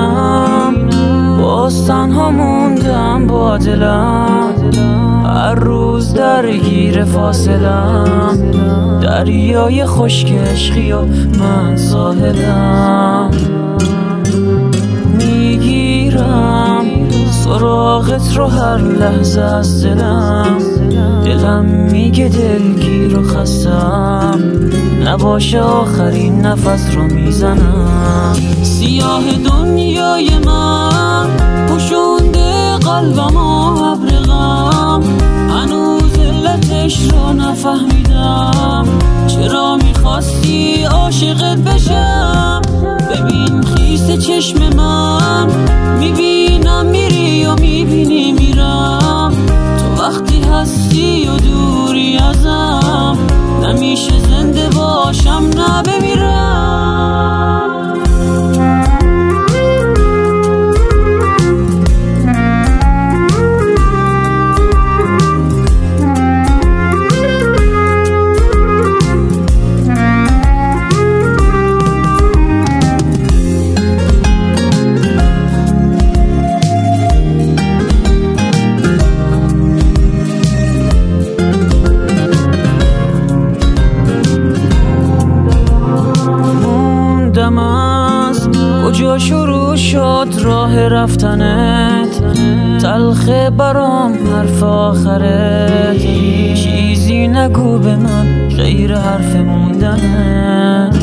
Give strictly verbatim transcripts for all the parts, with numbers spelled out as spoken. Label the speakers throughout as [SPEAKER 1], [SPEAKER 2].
[SPEAKER 1] میبینم باز تنها موندم با دلم، هر روز درگیر فاصلم، دریای خشک عشقی و من ساحلم. میگیرم سراغت رو هر لحظه از دلم، دلم میگه دلگیر و خستم، نباشه آخرین نفس رو میزنم. سیاه دنیای من پوشونده قلبم و ابر غم، هنوز علتش رو نفهمیدم، چرا میخواستی عاشقت بشم؟ ببین خیس چشم من، میبینم میری و میبینی میرم، تو وقتی هستی و دوری ازم، نمیشه زنده باشم نه بمیرم. کجا شروع شد راه رفتنت؟ تلخه برام حرف آخرت، چیزی نگو به من غیر حرف موندنت.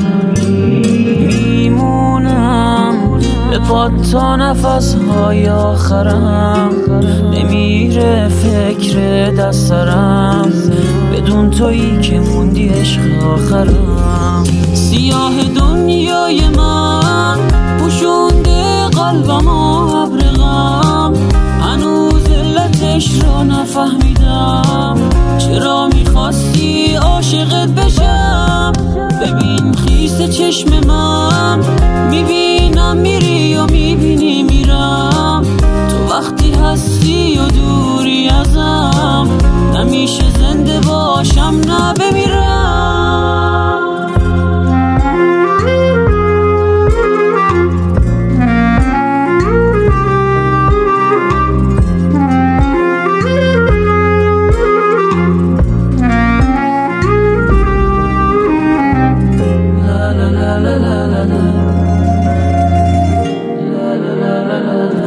[SPEAKER 1] میمونم به پات تا نفسهای آخرم، نمیره فکر دست سرم، بدون تویی که موندی عشق آخرم. سیاه دنیای من پوشونده قلبم و ابر غم، هنوز علتش رو نفهمیدم، چرا میخواستی عاشقت بشم؟ ببین خیس چشم من، میبینم میری و میبینی میرم، تو وقتی هستی و دوری ازم، نمیشه زنده باشم نه بمیرم.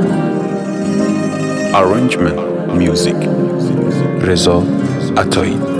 [SPEAKER 2] Arrangement Music رضا عطایی.